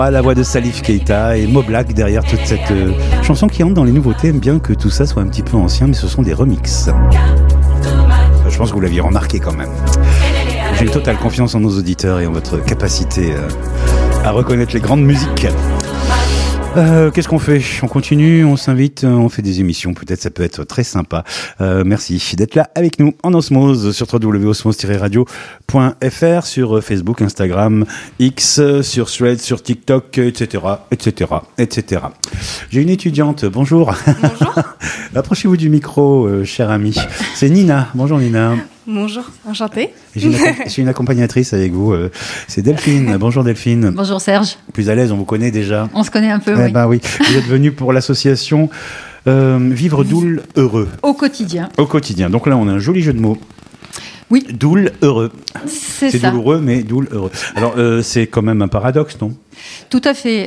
La voix de Salif Keita et Mo Black derrière toute cette chanson qui entre dans les nouveautés. Aime bien que tout ça soit un petit peu ancien, mais ce sont des remixes. Je pense que vous l'aviez remarqué quand même. J'ai une totale confiance en nos auditeurs et en votre capacité à reconnaître les grandes musiques. Qu'est-ce qu'on fait ? On continue, on s'invite, on fait des émissions, peut-être ça peut être très sympa. Merci d'être là avec nous en osmose sur www.osmose-radio.fr, sur Facebook, Instagram, X, sur Threads, sur TikTok, etc. J'ai une étudiante, bonjour. Bonjour. Approchez-vous du micro, cher ami. C'est Nina. Bonjour Nina. Bonjour, enchantée. J'ai une accompagnatrice avec vous, c'est Delphine. Bonjour Delphine. Bonjour Serge. Plus à l'aise, on vous connaît déjà. On se connaît un peu, oui. Ben oui. Vous êtes venu pour l'association Vivre Doul Heureux. Au quotidien. Au quotidien. Donc là, on a un joli jeu de mots. Oui. Doul Heureux. C'est ça. Douloureux, mais Doul Heureux. Alors, c'est quand même un paradoxe, non ? Tout à fait,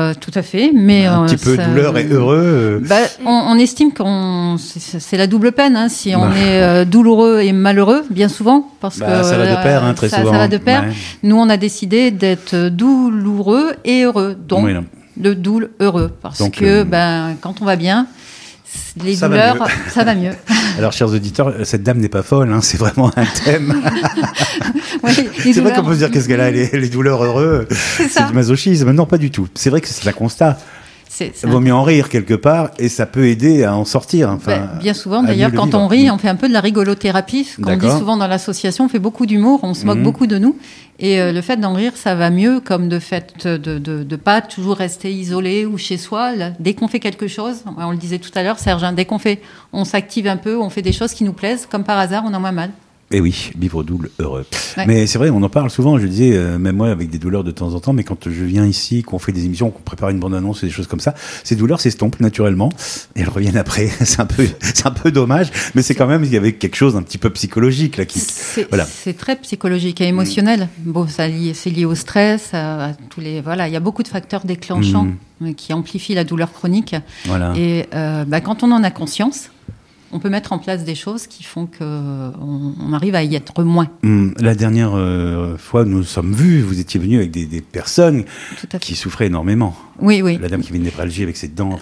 mais un petit peu douleur et heureux. On estime c'est la double peine, hein, si on est douloureux et malheureux, bien souvent, parce que ça va de pair, très souvent. Ça va de pair. Ouais. Nous, on a décidé d'être douloureux et heureux, donc le doul heureux, parce que quand on va bien, les douleurs, ça va mieux. Alors, chers auditeurs, cette dame n'est pas folle, hein, c'est vraiment un thème. Oui, c'est vrai qu'on peut se dire qu'est-ce qu'elle a, les douleurs heureuses, c'est du masochisme. Non, pas du tout. C'est vrai que c'est un constat. Il vaut mieux en rire quelque part et ça peut aider à en sortir. Enfin, bien souvent, d'ailleurs, quand on rit, on fait un peu de la rigolothérapie. On dit souvent dans l'association, on fait beaucoup d'humour, on se moque beaucoup de nous. Et le fait d'en rire, ça va mieux, comme le fait de pas toujours rester isolé ou chez soi. Là, dès qu'on fait quelque chose, on le disait tout à l'heure, Serge, dès qu'on fait, on s'active un peu, on fait des choses qui nous plaisent, comme par hasard, on a moins mal. Et oui, vivre doul heureux. Ouais. Mais c'est vrai, on en parle souvent, je disais, même moi avec des douleurs de temps en temps, mais quand je viens ici, qu'on fait des émissions, qu'on prépare une bande-annonce et des choses comme ça, ces douleurs s'estompent naturellement et elles reviennent après. C'est un peu dommage, mais c'est quand même, il y avait quelque chose d'un petit peu psychologique là c'est très psychologique et émotionnel. Bon, c'est lié au stress, à tous les, il y a beaucoup de facteurs déclenchants qui amplifient la douleur chronique. Voilà. Et quand on en a conscience, on peut mettre en place des choses qui font qu'on arrive à y être moins. La dernière fois, nous sommes vus, vous étiez venu avec des personnes qui souffraient énormément. Oui. La dame qui vient de névralgie avec ses dents.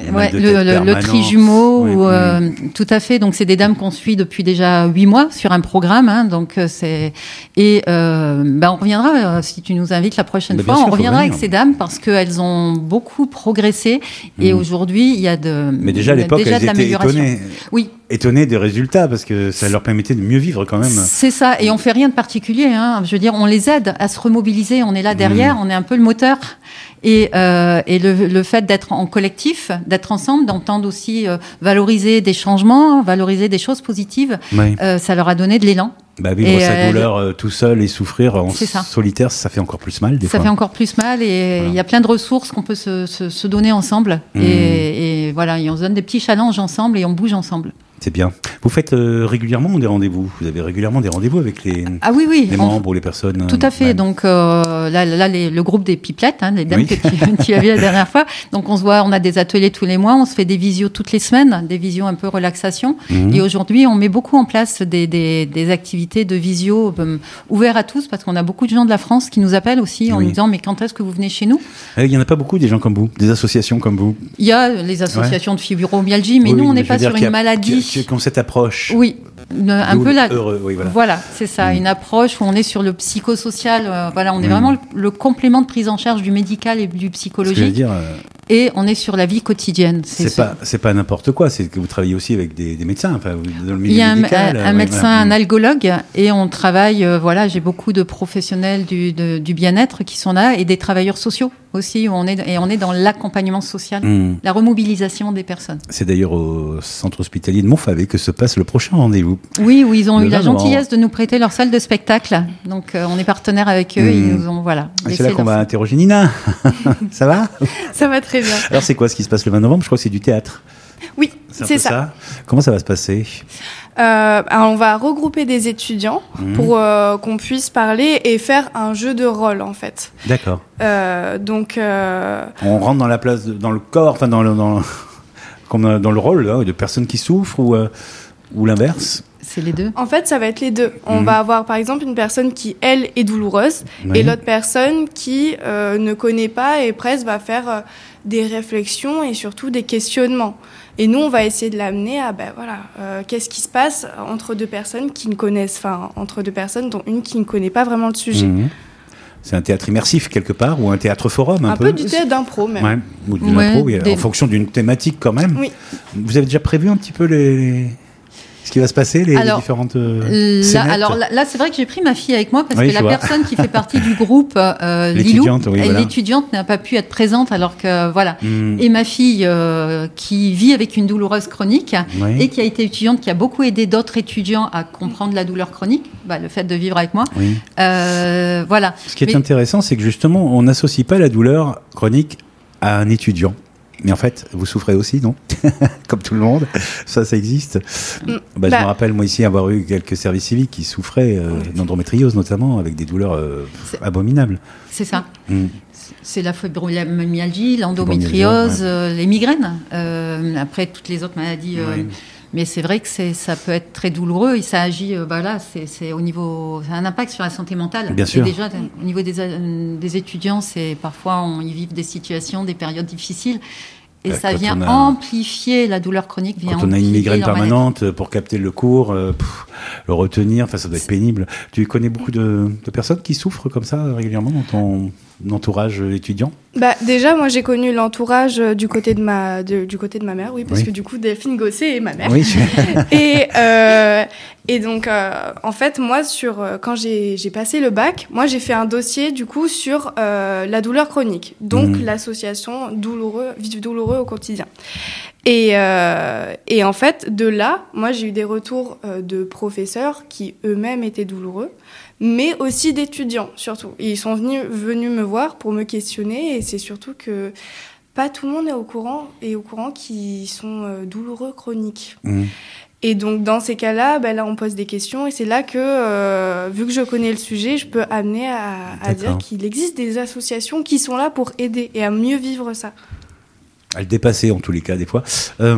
Le trijumeau, tout à fait. Donc, c'est des dames qu'on suit depuis déjà 8 mois sur un programme. Hein, donc, on reviendra, si tu nous invites la prochaine fois, on reviendra avec ces dames parce qu'elles ont beaucoup progressé. Et aujourd'hui, il y a Mais déjà, à l'époque, elles étaient étonnées. Oui. Étonnées des résultats parce que ça leur permettait de mieux vivre quand même. C'est ça. Et on fait rien de particulier. Hein. Je veux dire, on les aide à se remobiliser. On est là derrière. On est un peu le moteur. Et le fait d'être en collectif, d'être ensemble, d'entendre aussi valoriser des changements, valoriser des choses positives, ça leur a donné de l'élan. Vivre sa douleur tout seul et souffrir en solitaire, ça fait encore plus mal des fois. Ça fait encore plus mal et il y a plein de ressources qu'on peut se donner ensemble. Et on se donne des petits challenges ensemble et on bouge ensemble. C'est bien. Vous faites régulièrement des rendez-vous. Vous avez régulièrement des rendez-vous avec les membres ou les personnes. Tout à fait. Donc le groupe des pipelettes, les dames que tu as vues la dernière fois. Donc on se voit, on a des ateliers tous les mois, on se fait des visios toutes les semaines, des visios un peu relaxation. Et aujourd'hui, on met beaucoup en place des activités de visio ouvertes à tous parce qu'on a beaucoup de gens de la France qui nous appellent aussi en nous disant mais quand est-ce que vous venez chez nous ? Il y en a pas beaucoup des gens comme vous, des associations comme vous. Il y a les associations de fibromyalgie, mais nous on n'est pas sur une maladie. Qui ont cette approche. Oui, un peu là. Heureux, voilà, c'est ça, une approche où on est sur le psychosocial. On est vraiment le complément de prise en charge du médical et du psychologique. Et on est sur la vie quotidienne. C'est pas n'importe quoi. C'est que vous travaillez aussi avec des médecins, dans le milieu médical. Il y a un médecin, un algologue, et on travaille. J'ai beaucoup de professionnels du bien-être qui sont là et des travailleurs sociaux aussi. On est dans l'accompagnement social, la remobilisation des personnes. C'est d'ailleurs au centre hospitalier de Montfavet que se passe le prochain rendez-vous. Oui, où ils ont eu la gentillesse de nous prêter leur salle de spectacle. Donc on est partenaire avec eux. Ils nous ont c'est là qu'on va interroger Nina. Ça va ? Ça va très bien. Alors c'est quoi ce qui se passe le 20 novembre ? Je crois que c'est du théâtre. Oui, c'est ça. Comment ça va se passer ? Alors on va regrouper des étudiants pour qu'on puisse parler et faire un jeu de rôle en fait. D'accord. On rentre dans la place, dans le corps, comme dans le rôle là, de personnes qui souffrent ou l'inverse. C'est les deux. En fait, ça va être les deux. On va avoir par exemple une personne qui, elle, est douloureuse et l'autre personne qui ne connaît pas et presque va faire des réflexions et surtout des questionnements. Et nous, on va essayer de l'amener à, qu'est-ce qui se passe entre deux personnes qui ne connaissent, entre deux personnes dont une qui ne connaît pas vraiment le sujet. C'est un théâtre immersif quelque part ou un théâtre forum un peu du théâtre d'impro même. Ouais, ou de l'impro, en fonction d'une thématique quand même. Oui. Vous avez déjà prévu un petit peu ce qui va se passer, les différentes scénettes. Alors là, c'est vrai que j'ai pris ma fille avec moi parce que la personne qui fait partie du groupe, Lilou, l'étudiante n'a pas pu être présente alors que Et ma fille qui vit avec une douloureuse chronique et qui a été étudiante, qui a beaucoup aidé d'autres étudiants à comprendre la douleur chronique, le fait de vivre avec moi. Voilà. Ce qui est intéressant, c'est que justement, on n'associe pas la douleur chronique à un étudiant. Mais en fait, vous souffrez aussi, non? Comme tout le monde, ça existe. Je me rappelle, moi ici, avoir eu quelques services civiques qui souffraient d'endométriose, notamment, avec des douleurs abominables. C'est ça. C'est la fibromyalgie, l'endométriose, les migraines. Après, toutes les autres maladies. Mais c'est vrai que ça peut être très douloureux et ça agit, c'est au niveau, ça a un impact sur la santé mentale. Bien sûr. Et déjà, au niveau des étudiants, parfois, ils vivent des situations, des périodes difficiles. Et ça vient amplifier la douleur chronique. Quand on a une migraine permanente, pour capter le cours, le retenir, ça doit être pénible. Tu connais beaucoup de personnes qui souffrent comme ça régulièrement dans ton entourage étudiant? Déjà, moi, j'ai connu l'entourage du côté de ma mère, parce que du coup, Delphine Gosset est ma mère. Oui. Et donc, en fait, moi, quand j'ai passé le bac, moi, j'ai fait un dossier, du coup, sur la douleur chronique. Donc, l'association vif douloureux au quotidien. Et en fait, de là, moi, j'ai eu des retours de professeurs qui eux-mêmes étaient douloureux, mais aussi d'étudiants, surtout. Et ils sont venus me voir pour me questionner, et c'est surtout que pas tout le monde est au courant qu'ils sont douloureux chroniques. Et donc, dans ces cas-là, là, on pose des questions, et c'est là que, vu que je connais le sujet, je peux amener à dire qu'il existe des associations qui sont là pour aider et à mieux vivre ça. À le dépasser, en tous les cas, des fois.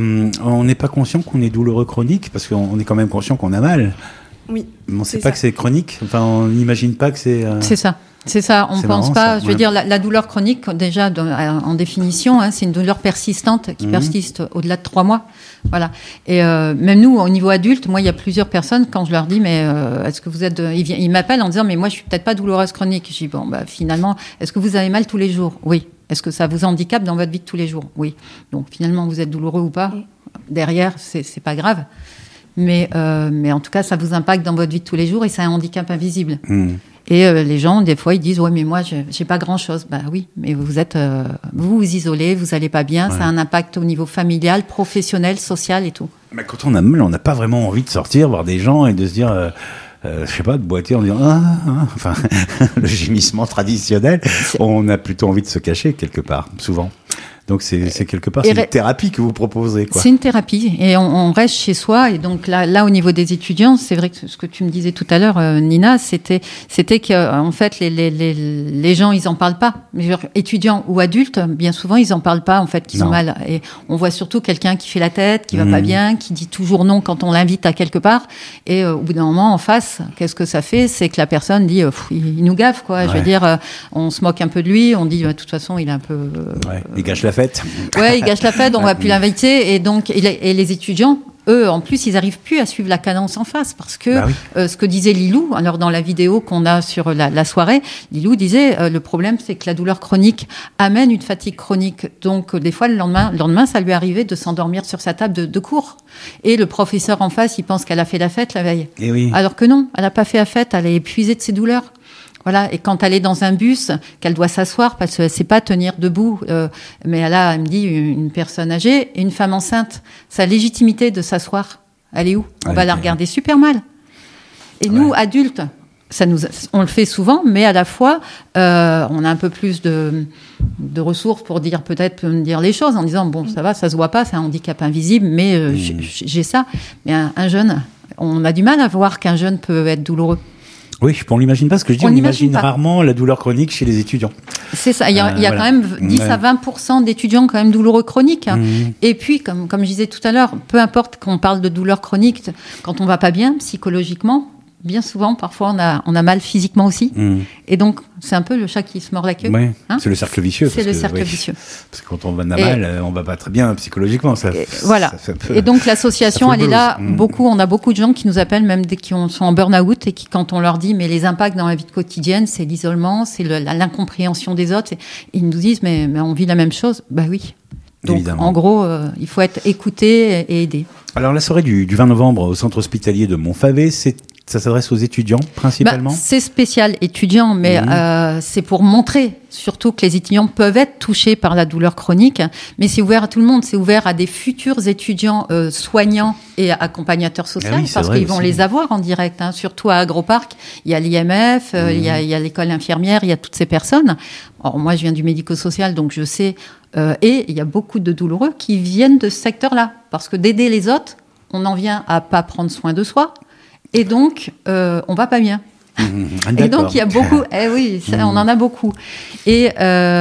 On n'est pas conscient qu'on est douloureux chronique, parce qu'on est quand même conscient qu'on a mal. Oui. On ne sait pas que c'est chronique. Enfin, on n'imagine pas que c'est. C'est ça. On ne pense pas. Je veux dire, la douleur chronique, déjà, en définition, c'est une douleur persistante qui persiste au-delà de 3 mois. Voilà. Et même nous, au niveau adulte, moi, il y a plusieurs personnes, quand je leur dis, mais est-ce que vous êtes. Ils m'appellent en disant, mais moi, je suis peut-être pas douloureuse chronique. Je dis, finalement, est-ce que vous avez mal tous les jours? Oui. Est-ce que ça vous handicape dans votre vie de tous les jours? Oui. Donc, finalement, vous êtes douloureux ou pas? Derrière, c'est pas grave. Mais en tout cas, ça vous impacte dans votre vie de tous les jours et c'est un handicap invisible. Et les gens, des fois, ils disent « Ouais, mais moi, j'ai pas grand-chose. » Oui, mais vous isolez, vous allez pas bien. Ça a un impact au niveau familial, professionnel, social et tout. Mais quand on a mal, on n'a pas vraiment envie de sortir, voir des gens et de se dire... je sais pas, de boiter en disant enfin le gémissement traditionnel, on a plutôt envie de se cacher quelque part, souvent. Donc c'est quelque part, c'est une thérapie que vous proposez, quoi. C'est une thérapie et on reste chez soi. Et donc là au niveau des étudiants, c'est vrai que ce que tu me disais tout à l'heure, Nina, c'était que en fait les gens ils en parlent pas. Étudiants ou adultes, bien souvent ils en parlent pas en fait qu'ils ont mal. Et on voit surtout quelqu'un qui fait la tête, qui va pas bien, qui dit toujours non quand on l'invite à quelque part. Et au bout d'un moment en face, qu'est-ce que ça fait? C'est que la personne dit il nous gaffe, quoi. Je veux dire, on se moque un peu de lui, on dit de toute façon il est un peu il gâche la fête. Ouais, il gâche la fête, on va plus l'inviter. Et donc, et les étudiants, eux, en plus, ils n'arrivent plus à suivre la cadence en face parce que ce que disait Lilou, alors dans la vidéo qu'on a sur la soirée, Lilou disait le problème, c'est que la douleur chronique amène une fatigue chronique. Donc, des fois, le lendemain, ça lui arrivait de s'endormir sur sa table de cours. Et le professeur en face, il pense qu'elle a fait la fête la veille. Alors que non, elle n'a pas fait la fête, elle est épuisée de ses douleurs. Voilà, et quand elle est dans un bus, qu'elle doit s'asseoir parce qu'elle ne sait pas tenir debout, mais elle me dit une personne âgée et une femme enceinte, sa légitimité de s'asseoir, elle est où? On va la regarder super mal. Et nous, adultes, on le fait souvent, mais à la fois, on a un peu plus de ressources pour dire les choses en disant bon, ça va, ça se voit pas, c'est un handicap invisible, mais j'ai ça. Mais un jeune, on a du mal à voir qu'un jeune peut être douloureux. Oui, on l'imagine pas, parce que je dis, on imagine rarement la douleur chronique chez les étudiants. C'est ça, il y a voilà. Quand même 10 à 20% d'étudiants quand même douloureux chroniques. Et puis, comme je disais tout à l'heure, peu importe qu'on parle de douleur chronique, quand on va pas bien psychologiquement, bien souvent, parfois, on a mal physiquement aussi. Et donc, c'est un peu le chat qui se mord la queue. Oui, c'est le cercle vicieux. C'est le cercle vicieux. Parce que quand on va mal, on va pas très bien psychologiquement. Voilà. Et donc, l'association, elle est là. On a beaucoup de gens qui nous appellent, même qui sont en burn-out, et qui, quand on leur dit, mais les impacts dans la vie quotidienne, c'est l'isolement, c'est l'incompréhension des autres, ils nous disent, mais on vit la même chose. Bah oui. Donc, évidemment. En gros, il faut être écouté et aidé. Alors, la soirée du 20 novembre au centre hospitalier de Montfavet, ça s'adresse aux étudiants principalement ? C'est spécial étudiants, mais c'est pour montrer surtout que les étudiants peuvent être touchés par la douleur chronique, mais c'est ouvert à tout le monde, c'est ouvert à des futurs étudiants soignants et accompagnateurs sociaux, parce qu'ils vont les avoir en direct, surtout à Agroparc. Il y a l'IMF, il y a l'école infirmière, il y a toutes ces personnes. Or, moi, je viens du médico-social, donc je sais, et il y a beaucoup de douloureux qui viennent de ce secteur-là, parce que d'aider les autres, on en vient à pas prendre soin de soi. Et donc, on va pas bien. Et donc, il y a beaucoup. On en a beaucoup. Et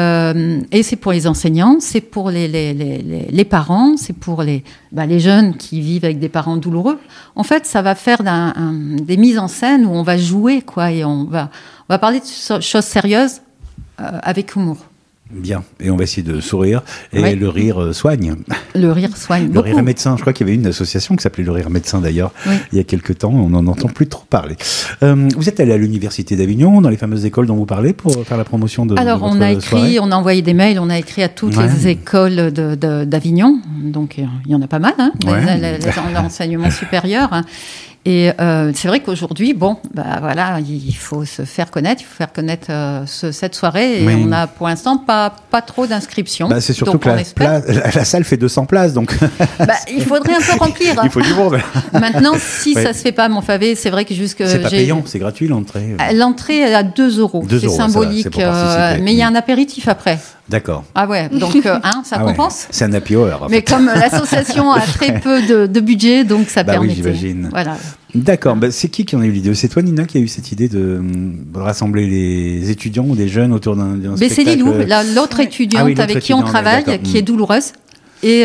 c'est pour les enseignants, c'est pour les parents, c'est pour les jeunes qui vivent avec des parents douloureux. En fait, ça va faire des mises en scène où on va jouer, quoi, et on va parler de choses sérieuses avec humour. Bien, et on va essayer de sourire, et le rire soigne. Le rire soigne. Le rire médecin, je crois qu'il y avait une association qui s'appelait le rire médecin d'ailleurs, il y a quelques temps, on n'en entend plus trop parler. Vous êtes allé à l'université d'Avignon, dans les fameuses écoles dont vous parlez, pour faire la promotion de Alors, votre on a écrit, soirée. on a envoyé des mails, on a écrit à toutes les écoles d'Avignon, donc il y en a pas mal, l'enseignement supérieur. Et c'est vrai qu'aujourd'hui, il faut se faire connaître, il faut faire connaître cette soirée. Et on a pour l'instant pas trop d'inscriptions. C'est surtout donc, que la salle fait 200 places, donc. Il faudrait un peu remplir. Il faut du monde. Maintenant, si ça se fait pas à Montfavet, c'est vrai que c'est pas payant, c'est gratuit l'entrée. L'entrée est à 2 €. C'est symbolique, mais il y a un apéritif après. D'accord. Ah ouais, donc ça compense. C'est un happy hour. Mais comme l'association a très peu de budget, donc ça permet. Oui, j'imagine. Voilà. D'accord. C'est qui en a eu l'idée ? C'est toi, Nina, qui a eu cette idée de rassembler les étudiants ou des jeunes autour d'un spectacle ? C'est Lilou, l'autre étudiante avec qui on travaille, qui est douloureuse. Et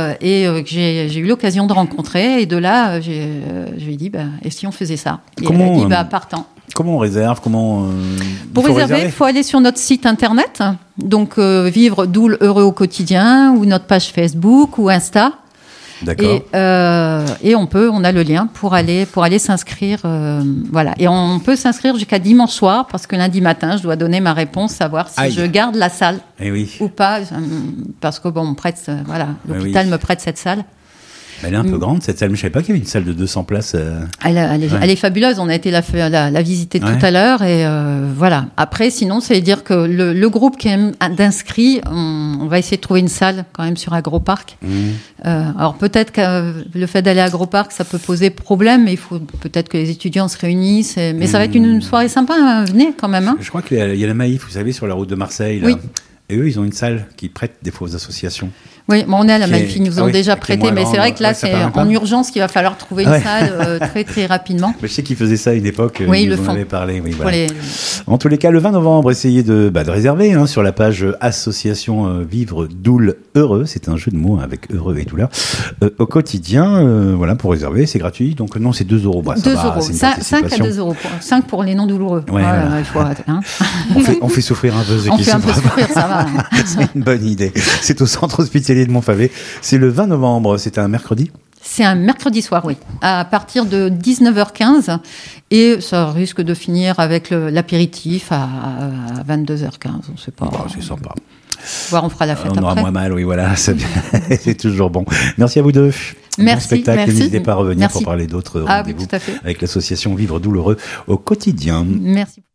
j'ai eu l'occasion de rencontrer. Et de là, je lui ai dit, et si on faisait ça ? Et elle a dit, partant. Comment on réserve ? Pour réserver, il faut aller sur notre site internet, donc Vivre Doule Heureux au quotidien, ou notre page Facebook ou Insta. D'accord. Et on a le lien pour aller s'inscrire, voilà. Et on peut s'inscrire jusqu'à dimanche soir, parce que lundi matin, je dois donner ma réponse, savoir si je garde la salle ou pas, parce que on prête, l'hôpital me prête cette salle. Elle est un peu grande, cette salle. Mais je ne savais pas qu'il y avait une salle de 200 places. Elle est fabuleuse. On a été la visiter tout à l'heure. Et voilà. Après, sinon, ça veut dire que le groupe qui est d'inscrits, on va essayer de trouver une salle quand même sur Agroparc. Alors peut-être que le fait d'aller à Agroparc, ça peut poser problème. Mais il faut peut-être que les étudiants se réunissent. Mais ça va être une soirée sympa. Venez quand même. Je crois qu'il y a la Maïf, vous savez, sur la route de Marseille. Là. Oui. Et eux, ils ont une salle qui prête des fois aux associations. Oui, on est à la Maïf, ils nous ont déjà prêté, mais c'est vrai que là, c'est en urgence qu'il va falloir trouver une salle très, très rapidement. Mais je sais qu'ils faisaient ça à une époque, ils nous en avaient parlé. Oui, voilà. En tous les cas, le 20 novembre, essayez de réserver sur la page association Vivre Doule Heureux. C'est un jeu de mots avec heureux et douleur. Au quotidien, pour réserver, c'est gratuit. Donc non, c'est 2 €. 2 €. 5 à 2 €. 5 pour les non douloureux. Il faut, on fait souffrir un peu ceux qui fait un peu souffrir, ça va. C'est une bonne idée. C'est au centre hospitalier de Montfavet. C'est le 20 novembre. C'est un mercredi ? C'est un mercredi soir, oui. À partir de 19h15. Et ça risque de finir avec l'apéritif à 22h15. On ne sait pas. C'est sympa. Voir, on fera la fête après. On aura moins mal, oui, voilà. C'est toujours bon. Merci à vous deux. Merci. Bon spectacle. Merci. N'hésitez pas à revenir pour parler d'autres rendez-vous tout à fait. avec l'association Vivre Douloureux au quotidien. Merci.